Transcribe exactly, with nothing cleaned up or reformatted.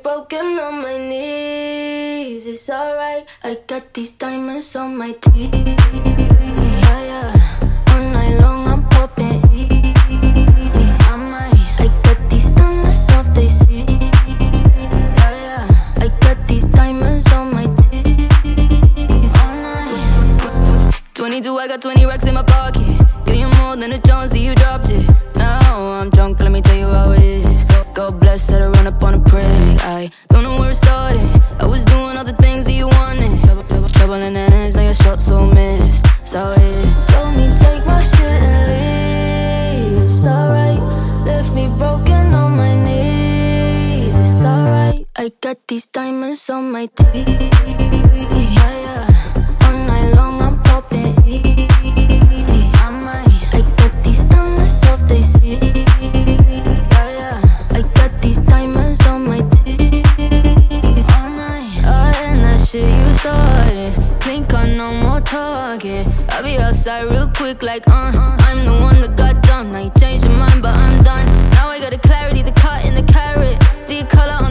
broken on my knees. It's alright, I got these diamonds on my teeth. Yeah, yeah, all night long I'm popping. I might, I got these diamonds off they see. Yeah, yeah, I got these diamonds on my teeth. All night. twenty-two, I got twenty racks in my pocket. Give you more than a Jones, see you dropped it. Now I'm drunk, let me tell you how it is. God bless, had to run up on a pray. I don't know where it started. I was doing all the things that you wanted. Trouble in the ends, now your shot so missed. So it told me take my shit and leave. It's alright, left me broken on my knees. It's alright, I got these diamonds on my teeth. Yeah, yeah, all night long I'm popping. I might, I got these diamonds off they see. You started, blink on no more target. I'll be outside real quick like uh I'm the one that got dumb. Now you changed your mind but I'm done. Now I got the clarity, the cut in the carrot. The color